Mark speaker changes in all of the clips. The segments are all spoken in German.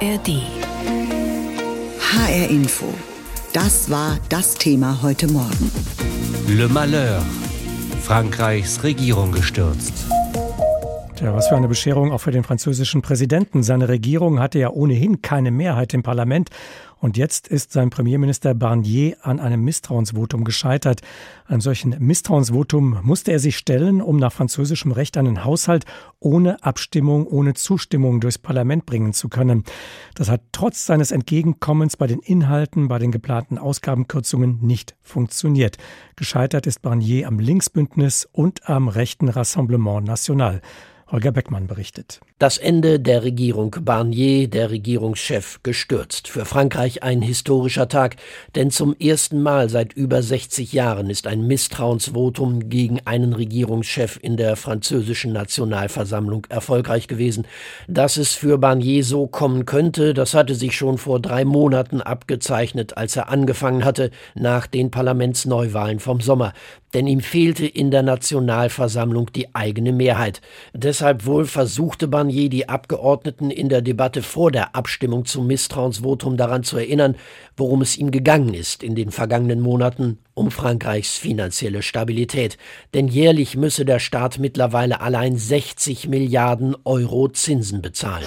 Speaker 1: ARD.
Speaker 2: HR Info. Das war das Thema heute Morgen.
Speaker 3: Le Malheur. Frankreichs Regierung gestürzt.
Speaker 4: Tja, was für eine Bescherung auch für den französischen Präsidenten. Seine Regierung hatte ja ohnehin keine Mehrheit im Parlament. Und jetzt ist sein Premierminister Barnier an einem Misstrauensvotum gescheitert. Einem solchen Misstrauensvotum musste er sich stellen, um nach französischem Recht einen Haushalt ohne Abstimmung, ohne Zustimmung durchs Parlament bringen zu können. Das hat trotz seines Entgegenkommens bei den Inhalten, bei den geplanten Ausgabenkürzungen nicht funktioniert. Gescheitert ist Barnier am Linksbündnis und am rechten Rassemblement National. Holger Beckmann berichtet.
Speaker 5: Das Ende der Regierung Barnier, der Regierungschef, gestürzt. Für Frankreich ein historischer Tag, denn zum ersten Mal seit über 60 Jahren ist ein Misstrauensvotum gegen einen Regierungschef in der französischen Nationalversammlung erfolgreich gewesen. Dass es für Barnier so kommen könnte, das hatte sich schon vor 3 Monaten abgezeichnet, als er angefangen hatte, nach den Parlamentsneuwahlen vom Sommer. Denn ihm fehlte in der Nationalversammlung die eigene Mehrheit. Deshalb wohl versuchte Barnier, die Abgeordneten in der Debatte vor der Abstimmung zum Misstrauensvotum daran zu erinnern, worum es ihm gegangen ist in den vergangenen Monaten, um Frankreichs finanzielle Stabilität. Denn jährlich müsse der Staat mittlerweile allein 60 Milliarden Euro Zinsen bezahlen.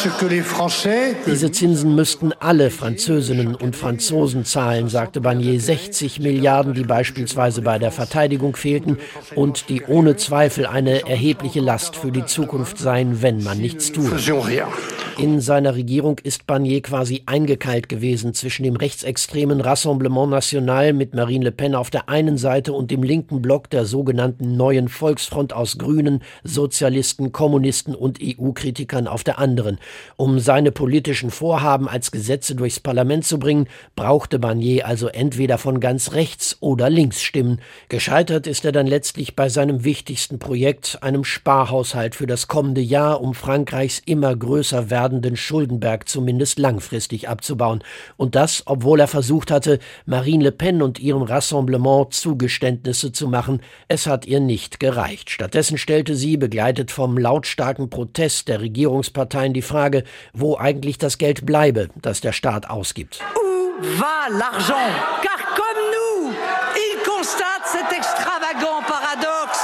Speaker 5: Diese Zinsen müssten alle Französinnen und Franzosen zahlen, sagte Barnier. 60 Milliarden, die beispielsweise bei der Verteidigung fehlten und die ohne Zweifel eine erhebliche Last für die Zukunft seien, wenn man nichts tue. In seiner Regierung ist Barnier quasi eingekeilt gewesen zwischen dem rechtsextremen Rassemblement National mit Marine Le Pen auf der einen Seite und dem linken Block der sogenannten Neuen Volksfront aus Grünen, Sozialisten, Kommunisten und EU-Kritikern auf der anderen. Um seine politischen Vorhaben als Gesetze durchs Parlament zu bringen, brauchte Barnier also entweder von ganz rechts oder links Stimmen. Gescheitert ist er dann letztlich bei seinem wichtigsten Projekt, einem Sparhaushalt für das kommende Jahr, um Frankreichs immer größer werdenden Schuldenberg zumindest langfristig abzubauen. Und das, obwohl er versucht hatte, Marine Le Pen und ihrem Rassemblement Zugeständnisse zu machen. Es hat ihr nicht gereicht. Stattdessen stellte sie, begleitet vom lautstarken Protest der Regierungsparteien, die Frage, wo eigentlich das Geld bleibe, das der Staat ausgibt.
Speaker 6: Où va l'argent? Car comme nous, il constate cet extravagant paradoxe.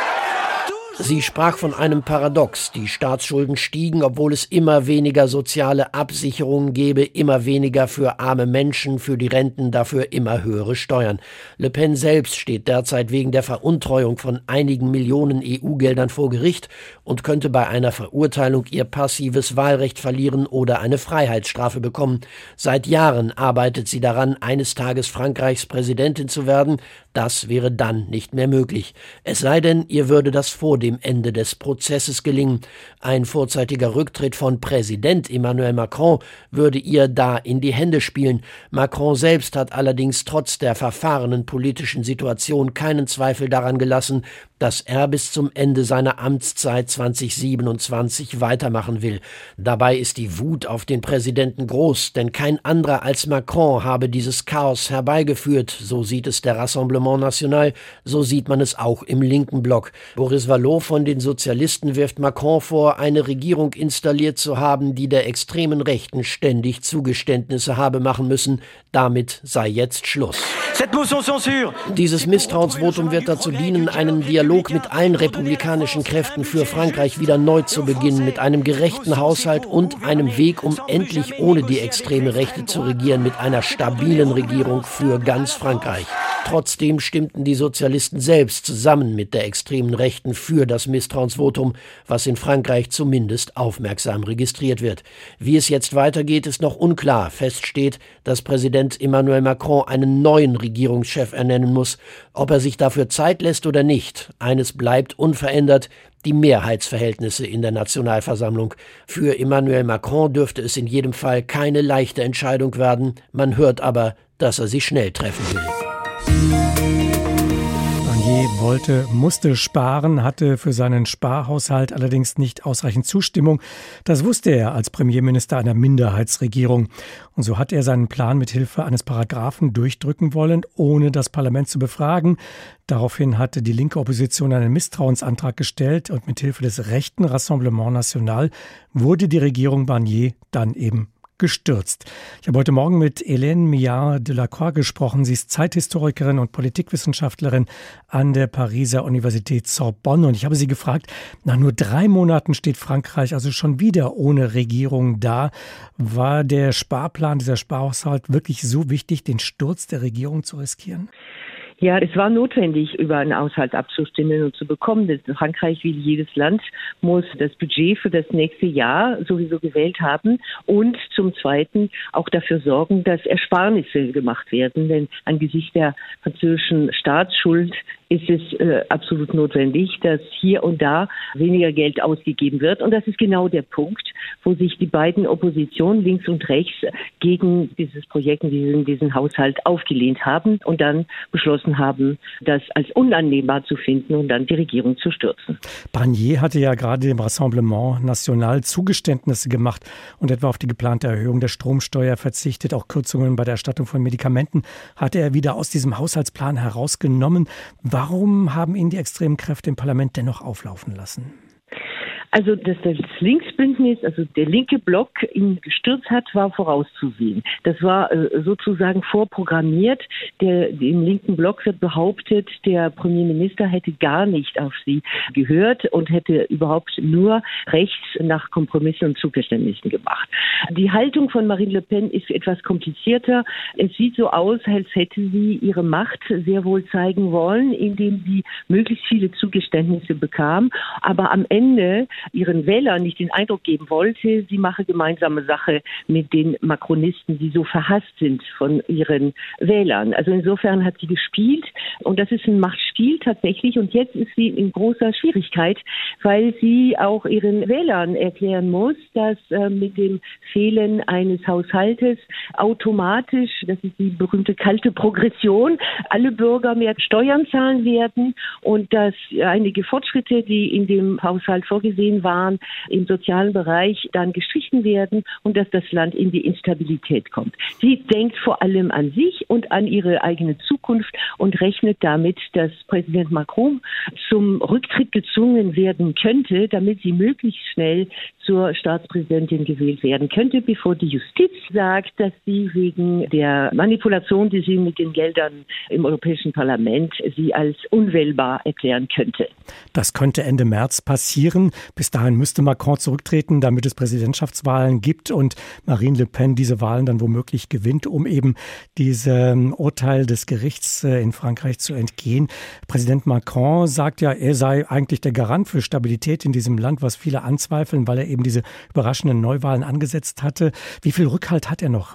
Speaker 5: Sie sprach von einem Paradox. Die Staatsschulden stiegen, obwohl es immer weniger soziale Absicherungen gäbe, immer weniger für arme Menschen, für die Renten, dafür immer höhere Steuern. Le Pen selbst steht derzeit wegen der Veruntreuung von einigen Millionen EU-Geldern vor Gericht und könnte bei einer Verurteilung ihr passives Wahlrecht verlieren oder eine Freiheitsstrafe bekommen. Seit Jahren arbeitet sie daran, eines Tages Frankreichs Präsidentin zu werden. Das wäre dann nicht mehr möglich. Es sei denn, ihr würde das vor dem Ende des Prozesses gelingen. Ein vorzeitiger Rücktritt von Präsident Emmanuel Macron würde ihr da in die Hände spielen. Macron selbst hat allerdings trotz der verfahrenen politischen Situation keinen Zweifel daran gelassen, dass er bis zum Ende seiner Amtszeit 2027 weitermachen will. Dabei ist die Wut auf den Präsidenten groß, denn kein anderer als Macron habe dieses Chaos herbeigeführt. So sieht es der Rassemblement National, so sieht man es auch im linken Block. Boris Vallaud von den Sozialisten wirft Macron vor, eine Regierung installiert zu haben, die der extremen Rechten ständig Zugeständnisse habe machen müssen. Damit sei jetzt Schluss. Dieses Misstrauensvotum wird dazu dienen, einen Dialog mit allen republikanischen Kräften für Frankreich wieder neu zu beginnen, mit einem gerechten Haushalt und einem Weg, um endlich ohne die extreme Rechte zu regieren, mit einer stabilen Regierung für ganz Frankreich. Trotzdem stimmten die Sozialisten selbst zusammen mit der extremen Rechten für das Misstrauensvotum, was in Frankreich zumindest aufmerksam registriert wird. Wie es jetzt weitergeht, ist noch unklar. Fest steht, dass Präsident Emmanuel Macron einen neuen Regierungschef ernennen muss. Ob er sich dafür Zeit lässt oder nicht, eines bleibt unverändert: die Mehrheitsverhältnisse in der Nationalversammlung. Für Emmanuel Macron dürfte es in jedem Fall keine leichte Entscheidung werden. Man hört aber, dass er sie schnell treffen will.
Speaker 4: musste sparen, hatte für seinen Sparhaushalt allerdings nicht ausreichend Zustimmung. Das wusste er als Premierminister einer Minderheitsregierung. Und so hat er seinen Plan mit Hilfe eines Paragraphen durchdrücken wollen, ohne das Parlament zu befragen. Daraufhin hatte die linke Opposition einen Misstrauensantrag gestellt und mit Hilfe des rechten Rassemblement National wurde die Regierung Barnier dann eben gestürzt. Ich habe heute Morgen mit Hélène Millard-Delacroix gesprochen. Sie ist Zeithistorikerin und Politikwissenschaftlerin an der Pariser Universität Sorbonne. Und ich habe sie gefragt, nach nur 3 Monaten steht Frankreich also schon wieder ohne Regierung da. War der Sparplan, dieser Sparhaushalt wirklich so wichtig, den Sturz der Regierung zu riskieren?
Speaker 1: Ja, es war notwendig, über einen Haushalt abzustimmen und zu bekommen. Denn Frankreich, wie jedes Land, muss das Budget für das nächste Jahr sowieso gewählt haben und zum Zweiten auch dafür sorgen, dass Ersparnisse gemacht werden. Denn angesichts der französischen Staatsschuld ist es absolut notwendig, dass hier und da weniger Geld ausgegeben wird. Und das ist genau der Punkt, wo sich die beiden Oppositionen links und rechts gegen dieses Projekt, diesen Haushalt aufgelehnt haben und dann beschlossen haben, das als unannehmbar zu finden und dann die Regierung zu stürzen.
Speaker 4: Barnier hatte ja gerade dem Rassemblement National Zugeständnisse gemacht und etwa auf die geplante Erhöhung der Stromsteuer verzichtet. Auch Kürzungen bei der Erstattung von Medikamenten hatte er wieder aus diesem Haushaltsplan herausgenommen. Warum haben ihn die extremen Kräfte im Parlament dennoch auflaufen lassen?
Speaker 1: Also, dass das Linksbündnis, also der linke Block, ihn gestürzt hat, war vorauszusehen. Das war sozusagen vorprogrammiert. Im linken Block wird behauptet, der Premierminister hätte gar nicht auf sie gehört und hätte überhaupt nur rechts nach Kompromissen und Zugeständnissen gemacht. Die Haltung von Marine Le Pen ist etwas komplizierter. Es sieht so aus, als hätte sie ihre Macht sehr wohl zeigen wollen, indem sie möglichst viele Zugeständnisse bekam. Aber am Ende ihren Wählern nicht den Eindruck geben wollte, sie mache gemeinsame Sache mit den Macronisten, die so verhasst sind von ihren Wählern. Also insofern hat sie gespielt und das ist ein Machtspiel tatsächlich und jetzt ist sie in großer Schwierigkeit, weil sie auch ihren Wählern erklären muss, dass mit dem Fehlen eines Haushaltes automatisch, das ist die berühmte kalte Progression, alle Bürger mehr Steuern zahlen werden und dass einige Fortschritte, die in dem Haushalt vorgesehen waren, im sozialen Bereich dann gestrichen werden und dass das Land in die Instabilität kommt. Sie denkt vor allem an sich und an ihre eigene Zukunft und rechnet damit, dass Präsident Macron zum Rücktritt gezwungen werden könnte, damit sie möglichst schnell zur Staatspräsidentin gewählt werden könnte, bevor die Justiz sagt, dass sie wegen der Manipulation, die sie mit den Geldern im Europäischen Parlament sie als unwählbar erklären könnte.
Speaker 4: Das könnte Ende März passieren. Bis dahin müsste Macron zurücktreten, damit es Präsidentschaftswahlen gibt und Marine Le Pen diese Wahlen dann womöglich gewinnt, um eben diesem Urteil des Gerichts in Frankreich zu entgehen. Präsident Macron sagt ja, er sei eigentlich der Garant für Stabilität in diesem Land, was viele anzweifeln, weil er eben diese überraschenden Neuwahlen angesetzt hatte. Wie viel Rückhalt hat er noch?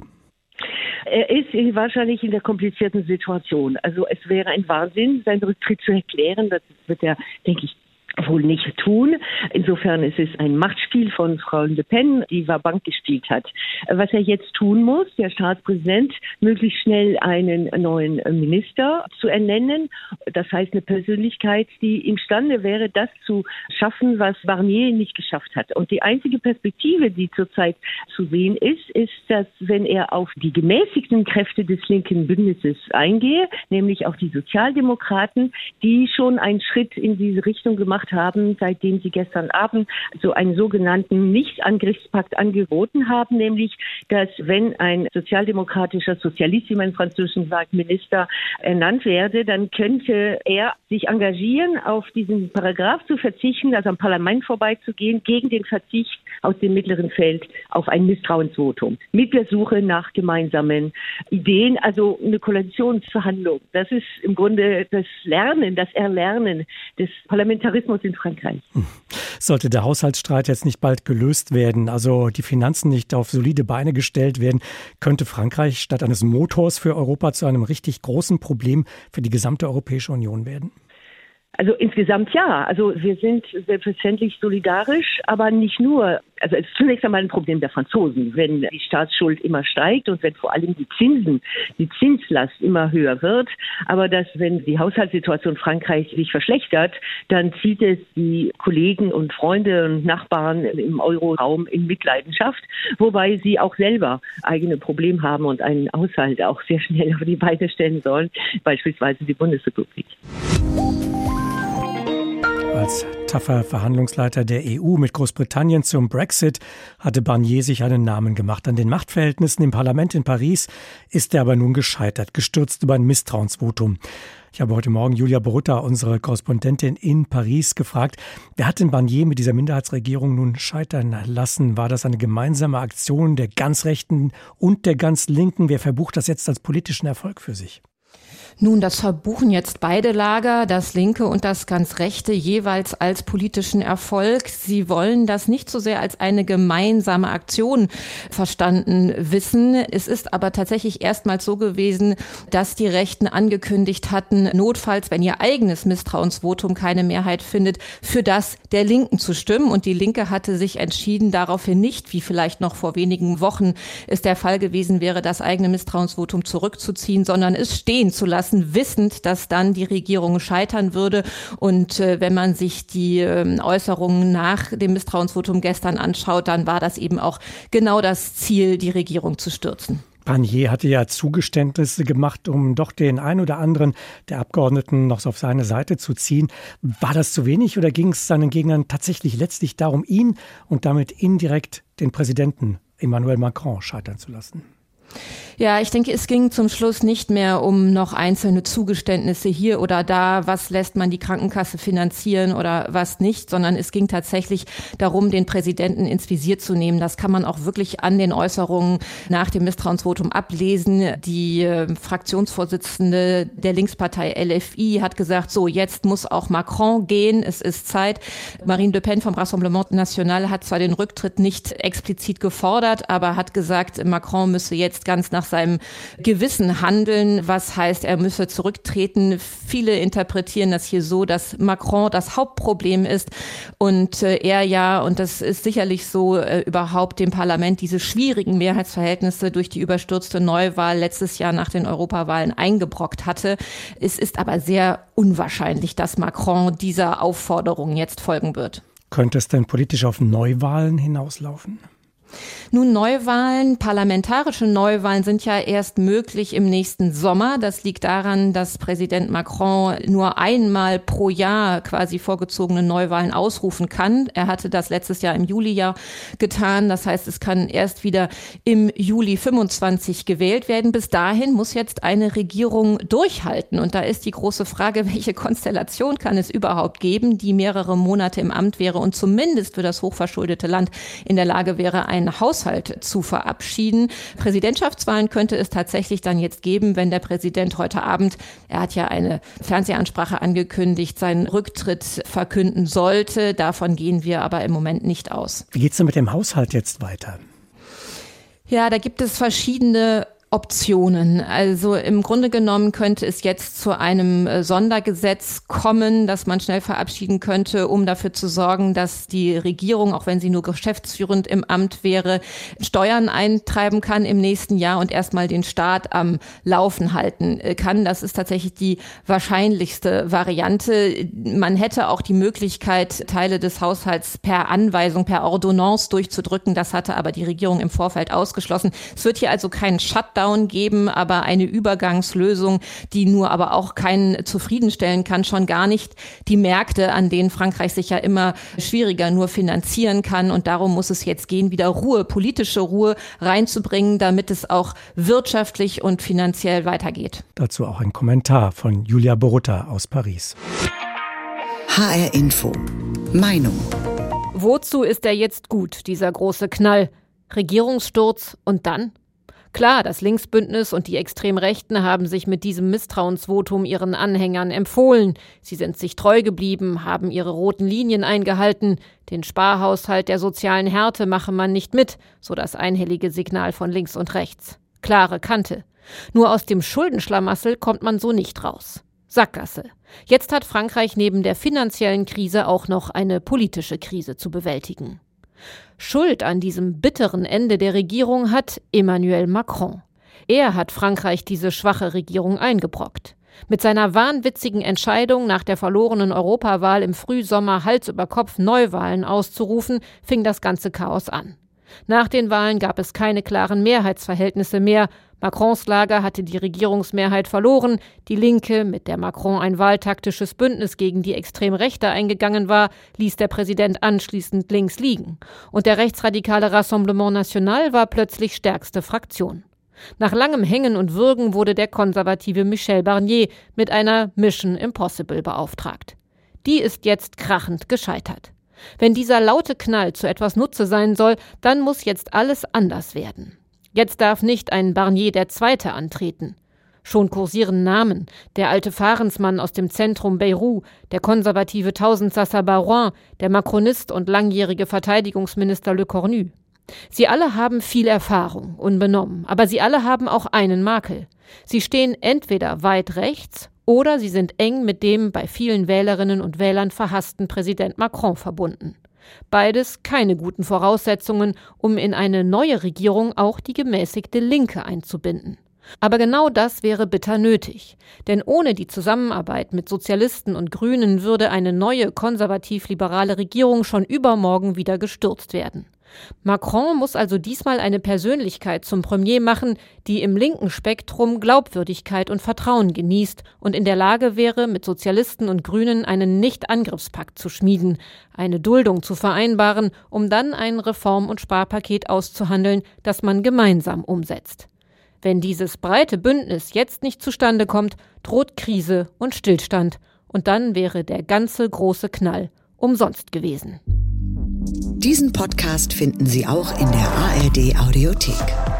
Speaker 1: Er ist wahrscheinlich in der komplizierten Situation. Also es wäre ein Wahnsinn, seinen Rücktritt zu erklären. Das wird er, denke ich, wohl nicht tun. Insofern ist es ein Machtspiel von Frau Le Pen, die Bank gespielt hat. Was er jetzt tun muss, der Staatspräsident, möglichst schnell einen neuen Minister zu ernennen. Das heißt eine Persönlichkeit, die imstande wäre, das zu schaffen, was Barnier nicht geschafft hat. Und die einzige Perspektive, die zurzeit zu sehen ist, dass wenn er auf die gemäßigten Kräfte des linken Bündnisses eingehe, nämlich auf die Sozialdemokraten, die schon einen Schritt in diese Richtung gemacht haben, seitdem sie gestern Abend so einen sogenannten Nichtangriffspakt angeboten haben, nämlich, dass wenn ein sozialdemokratischer Sozialist, wie man im Französischen sagt, Minister ernannt werde, dann könnte er sich engagieren, auf diesen Paragraph zu verzichten, also am Parlament vorbeizugehen, gegen den Verzicht aus dem mittleren Feld auf ein Misstrauensvotum, mit der Suche nach gemeinsamen Ideen, also eine Koalitionsverhandlung. Das ist im Grunde das Erlernen des Parlamentarismus in Frankreich.
Speaker 4: Sollte der Haushaltsstreit jetzt nicht bald gelöst werden, also die Finanzen nicht auf solide Beine gestellt werden, könnte Frankreich statt eines Motors für Europa zu einem richtig großen Problem für die gesamte Europäische Union werden?
Speaker 1: Also insgesamt ja. Also wir sind selbstverständlich solidarisch, aber nicht nur. Also es ist zunächst einmal ein Problem der Franzosen, wenn die Staatsschuld immer steigt und wenn vor allem die Zinslast immer höher wird. Aber wenn die Haushaltssituation Frankreichs sich verschlechtert, dann zieht es die Kollegen und Freunde und Nachbarn im Euroraum in Mitleidenschaft, wobei sie auch selber eigene Probleme haben und einen Haushalt auch sehr schnell auf die Beine stellen sollen, beispielsweise die Bundesrepublik.
Speaker 4: Als taffer Verhandlungsleiter der EU mit Großbritannien zum Brexit hatte Barnier sich einen Namen gemacht. An den Machtverhältnissen im Parlament in Paris ist er aber nun gescheitert, gestürzt über ein Misstrauensvotum. Ich habe heute Morgen Julia Borutta, unsere Korrespondentin in Paris, gefragt, wer hat denn Barnier mit dieser Minderheitsregierung nun scheitern lassen? War das eine gemeinsame Aktion der ganz Rechten und der ganz Linken? Wer verbucht das jetzt als politischen Erfolg für sich?
Speaker 7: Nun, das verbuchen jetzt beide Lager, das linke und das ganz rechte, jeweils als politischen Erfolg. Sie wollen das nicht so sehr als eine gemeinsame Aktion verstanden wissen. Es ist aber tatsächlich erstmals so gewesen, dass die Rechten angekündigt hatten, notfalls, wenn ihr eigenes Misstrauensvotum keine Mehrheit findet, für das der Linken zu stimmen. Und die Linke hatte sich entschieden, daraufhin nicht, wie vielleicht noch vor wenigen Wochen es der Fall gewesen wäre, das eigene Misstrauensvotum zurückzuziehen, sondern es stehen zu lassen, wissend, dass dann die Regierung scheitern würde. Und wenn man sich die Äußerungen nach dem Misstrauensvotum gestern anschaut, dann war das eben auch genau das Ziel, die Regierung zu stürzen.
Speaker 4: Barnier hatte ja Zugeständnisse gemacht, um doch den ein oder anderen der Abgeordneten noch auf seine Seite zu ziehen. War das zu wenig oder ging es seinen Gegnern tatsächlich letztlich darum, ihn und damit indirekt den Präsidenten Emmanuel Macron scheitern zu lassen?
Speaker 7: Ja, ich denke, es ging zum Schluss nicht mehr um noch einzelne Zugeständnisse hier oder da, was lässt man die Krankenkasse finanzieren oder was nicht, sondern es ging tatsächlich darum, den Präsidenten ins Visier zu nehmen. Das kann man auch wirklich an den Äußerungen nach dem Misstrauensvotum ablesen. Die Fraktionsvorsitzende der Linkspartei LFI hat gesagt, so, jetzt muss auch Macron gehen, es ist Zeit. Marine Le Pen vom Rassemblement National hat zwar den Rücktritt nicht explizit gefordert, aber hat gesagt, Macron müsse jetzt ganz nach seinem Gewissen handeln, was heißt, er müsse zurücktreten. Viele interpretieren das hier so, dass Macron das Hauptproblem ist und er ja, und das ist sicherlich so, überhaupt dem Parlament diese schwierigen Mehrheitsverhältnisse durch die überstürzte Neuwahl letztes Jahr nach den Europawahlen eingebrockt hatte. Es ist aber sehr unwahrscheinlich, dass Macron dieser Aufforderung jetzt folgen wird.
Speaker 4: Könnte es denn politisch auf Neuwahlen hinauslaufen?
Speaker 7: Nun, Neuwahlen, parlamentarische Neuwahlen sind ja erst möglich im nächsten Sommer. Das liegt daran, dass Präsident Macron nur einmal pro Jahr quasi vorgezogene Neuwahlen ausrufen kann. Er hatte das letztes Jahr im Juli ja getan. Das heißt, es kann erst wieder im Juli 25 gewählt werden. Bis dahin muss jetzt eine Regierung durchhalten. Und da ist die große Frage, welche Konstellation kann es überhaupt geben, die mehrere Monate im Amt wäre und zumindest für das hochverschuldete Land in der Lage wäre, einen Haushalt zu verabschieden. Präsidentschaftswahlen könnte es tatsächlich dann jetzt geben, wenn der Präsident heute Abend, er hat ja eine Fernsehansprache angekündigt, seinen Rücktritt verkünden sollte. Davon gehen wir aber im Moment nicht aus.
Speaker 4: Wie geht's denn mit dem Haushalt jetzt weiter?
Speaker 7: Ja, da gibt es verschiedene Optionen. Also im Grunde genommen könnte es jetzt zu einem Sondergesetz kommen, das man schnell verabschieden könnte, um dafür zu sorgen, dass die Regierung, auch wenn sie nur geschäftsführend im Amt wäre, Steuern eintreiben kann im nächsten Jahr und erstmal den Staat am Laufen halten kann. Das ist tatsächlich die wahrscheinlichste Variante. Man hätte auch die Möglichkeit, Teile des Haushalts per Anweisung, per Ordonnance durchzudrücken. Das hatte aber die Regierung im Vorfeld ausgeschlossen. Es wird hier also keinen Shutdown geben, aber eine Übergangslösung, die nur aber auch keinen zufriedenstellen kann, schon gar nicht die Märkte, an denen Frankreich sich ja immer schwieriger nur finanzieren kann. Und darum muss es jetzt gehen, wieder Ruhe, politische Ruhe reinzubringen, damit es auch wirtschaftlich und finanziell weitergeht.
Speaker 4: Dazu auch ein Kommentar von Julia Borutta aus Paris.
Speaker 2: HR Info. Meinung.
Speaker 8: Wozu ist er jetzt gut, dieser große Knall? Regierungssturz und dann? Klar, das Linksbündnis und die Extremrechten haben sich mit diesem Misstrauensvotum ihren Anhängern empfohlen. Sie sind sich treu geblieben, haben ihre roten Linien eingehalten. Den Sparhaushalt der sozialen Härte mache man nicht mit, so das einhellige Signal von links und rechts. Klare Kante. Nur aus dem Schuldenschlamassel kommt man so nicht raus. Sackgasse. Jetzt hat Frankreich neben der finanziellen Krise auch noch eine politische Krise zu bewältigen. Schuld an diesem bitteren Ende der Regierung hat Emmanuel Macron. Er hat Frankreich diese schwache Regierung eingebrockt. Mit seiner wahnwitzigen Entscheidung, nach der verlorenen Europawahl im Frühsommer Hals über Kopf Neuwahlen auszurufen, fing das ganze Chaos an. Nach den Wahlen gab es keine klaren Mehrheitsverhältnisse mehr. Macrons Lager hatte die Regierungsmehrheit verloren. Die Linke, mit der Macron ein wahltaktisches Bündnis gegen die Extremrechte eingegangen war, ließ der Präsident anschließend links liegen. Und der rechtsradikale Rassemblement National war plötzlich stärkste Fraktion. Nach langem Hängen und Würgen wurde der konservative Michel Barnier mit einer Mission Impossible beauftragt. Die ist jetzt krachend gescheitert. Wenn dieser laute Knall zu etwas Nutze sein soll, dann muss jetzt alles anders werden. Jetzt darf nicht ein Barnier II. Antreten. Schon kursieren Namen: der alte Fahrensmann aus dem Zentrum Bayrou, der konservative Tausendsasser Barouin, der Macronist und langjährige Verteidigungsminister Le Cornu. Sie alle haben viel Erfahrung, unbenommen, aber sie alle haben auch einen Makel. Sie stehen entweder weit rechts oder sie sind eng mit dem bei vielen Wählerinnen und Wählern verhassten Präsident Macron verbunden. Beides keine guten Voraussetzungen, um in eine neue Regierung auch die gemäßigte Linke einzubinden. Aber genau das wäre bitter nötig. Denn ohne die Zusammenarbeit mit Sozialisten und Grünen würde eine neue konservativ-liberale Regierung schon übermorgen wieder gestürzt werden. Macron muss also diesmal eine Persönlichkeit zum Premier machen, die im linken Spektrum Glaubwürdigkeit und Vertrauen genießt und in der Lage wäre, mit Sozialisten und Grünen einen Nicht-Angriffspakt zu schmieden, eine Duldung zu vereinbaren, um dann ein Reform- und Sparpaket auszuhandeln, das man gemeinsam umsetzt. Wenn dieses breite Bündnis jetzt nicht zustande kommt, droht Krise und Stillstand. Und dann wäre der ganze große Knall umsonst gewesen.
Speaker 2: Diesen Podcast finden Sie auch in der ARD Audiothek.